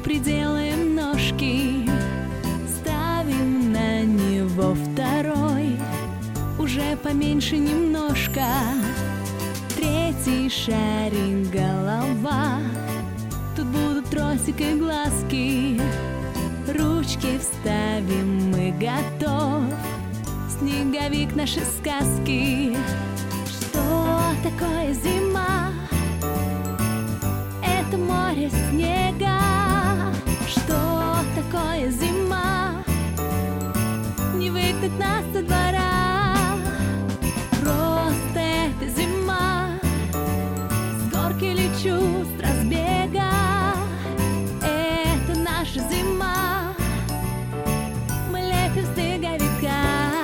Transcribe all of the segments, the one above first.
приделаем ножки, ставим на него второй, уже поменьше немножко. Третий шарик голова, тут будут тросик и глазки. Ручки вставим, мы готов, снеговик нашей сказки. Что такое зима? Это море снега. Что такое зима? Не выгнать нас со двора. Просто это зима. С горки лечу с разбега. Это наша зима. Мы лепим снеговика.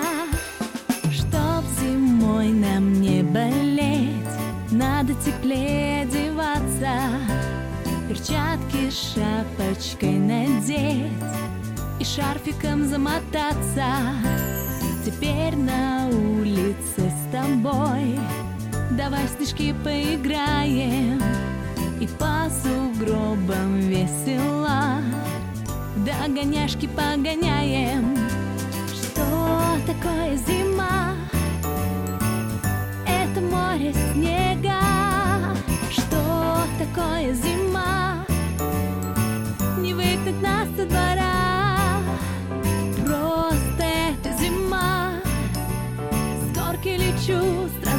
Чтоб зимой нам не болеть, надо теплее одеваться, перчатки с шапочкой надеть и шарфиком замотаться. Теперь на улице с тобой давай в снежки поиграем и по сугробам весело догоняшки погоняем. Что такое зима? Это море снега. Что такое зима? Не выгнать нас со двора. Просто это зима. С горки лечу с